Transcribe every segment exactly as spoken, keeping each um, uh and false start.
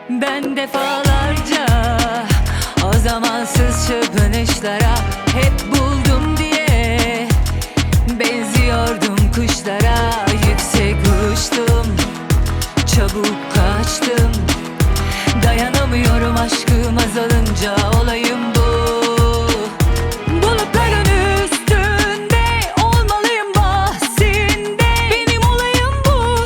Ben defalarca o zamansız çırpınışlara hep buldum diye benziyordum kuşlara. Yüksek uçtum, çabuk kaçtım, dayanamıyorum aşkım azalınca, olayım bu. Bulutların üstünde olmalıyım bahsinde, benim olayım bu.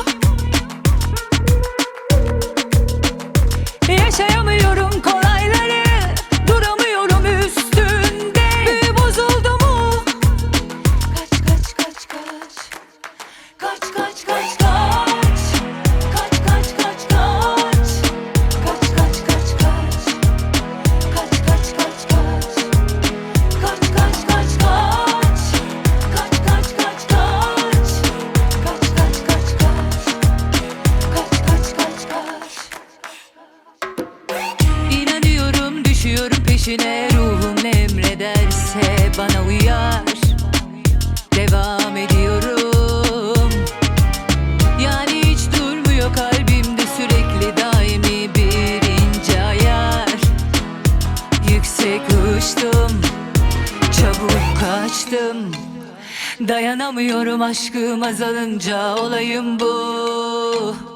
Yaşayamıyorum kolayları, duramıyorum üstünde, büyü bozuldu mu? Kaç kaç kaç kaç, kaç kaç kaç kaç. Düşüyorum peşine, ruhum ne emrederse bana uyar. Devam ediyorum, yani hiç durmuyor kalbimde sürekli daimi bir ince ayar. Yüksek uçtum, çabuk kaçtım, dayanamıyorum aşkım azalınca, olayım bu.